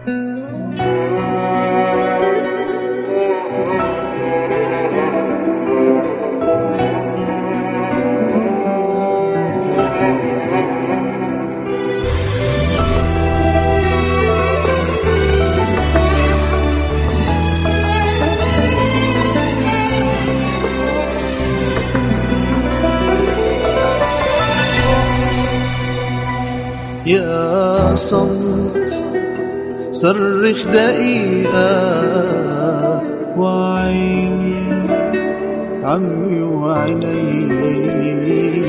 يا صمت صرخ دقيقة وعيني عمي وعيني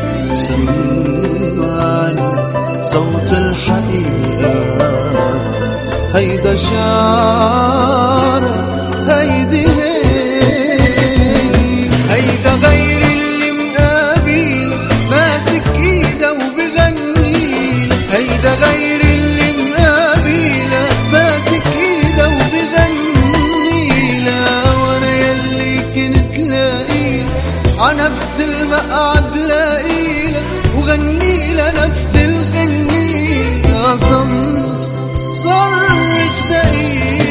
سمعني صوت الحقيقة. هيدا شعرك هيدي هيدا غير اللي مقابل ماسك ايده وبغني. هيدا غير اللي مقابله ماسك ايده وبغني لا. وانا يلي كنت لاقيله عنفس المقعد لاقيله وغني لنفس الغني. يا صمت صرخ دقيقة.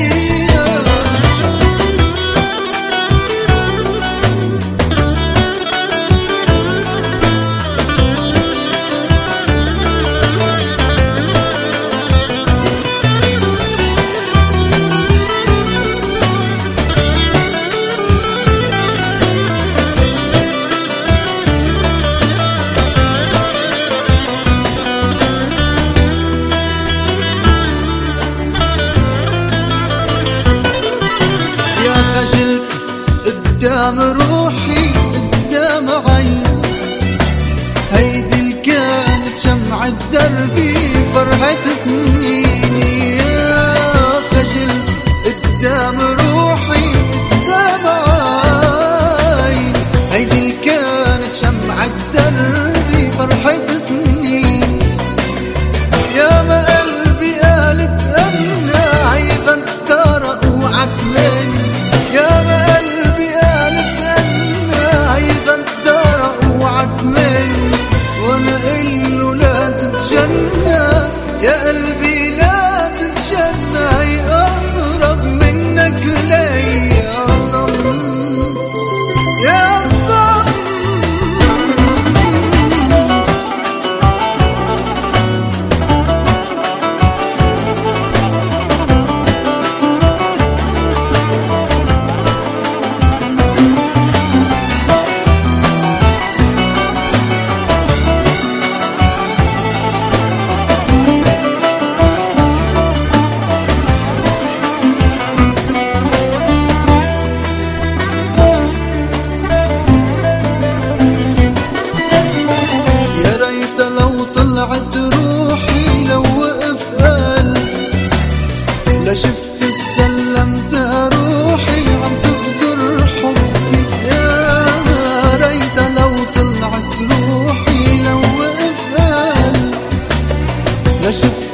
خجلت قدام روحي قدام عيني. هيدي اللي كانت شمعة دربي فرحة سنيني. يا خجلت قدام روحي قدام عيني. هيدي اللي كانت شمعة دربي فرحة سنيني. يا ما قلبي قالت أنا عيغدر وعدماني. يا ما قلبي قالت أنا هيغدر وعدماني. وانا قله لا تتجنى يا قلبي لا تتجنى. يقرب منك لي يا صمت يا صمت. طلعت روحي لو وقف قلبي لشفت السلمت روحي عم تغدر حبي. يا ريت لو طلعت روحي لو وقف قلبي لشفت